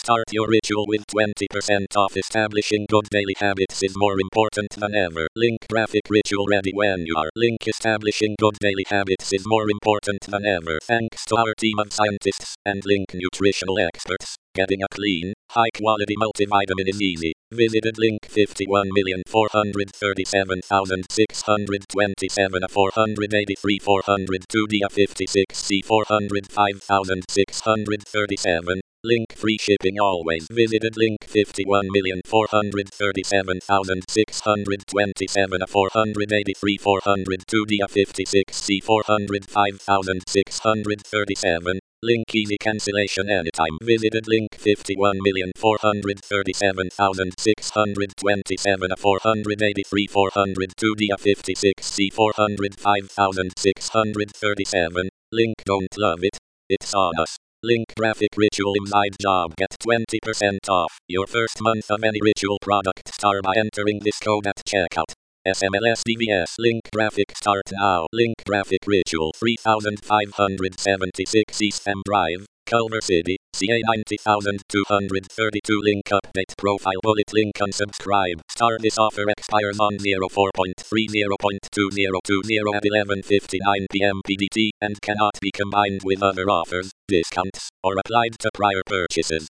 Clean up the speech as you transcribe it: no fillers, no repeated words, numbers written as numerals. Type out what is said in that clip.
Start your ritual with 20% off. Establishing good daily habits is more important than ever. Link graphic ritual ready when you are. Link establishing good daily habits is more important than ever. Thanks to our team of scientists and Link nutritional experts. Getting a clean, high-quality multivitamin is easy. Visited link 51,437,627 A 483 402 D A 56 C 405,637. Link free shipping always. Visited link 51,437,627 A 483 402 D A 56 C 405,637. Link easy cancellation anytime. Visited link 51,437,627 A 483 402 D A 56 C 405,637. Link don't love it. It's on us. Link graphic ritual inside job. Get 20% off your first month of any ritual product star by entering this code at checkout. SMLSDVS link graphic start now. Link graphic ritual 3576 East M Drive, Culver City, CA 90232. Link update profile bullet link unsubscribe. Start this offer expires on 04.30.2020 at 11:59 p.m. PDT and cannot be combined with other offers, discounts, or applied to prior purchases.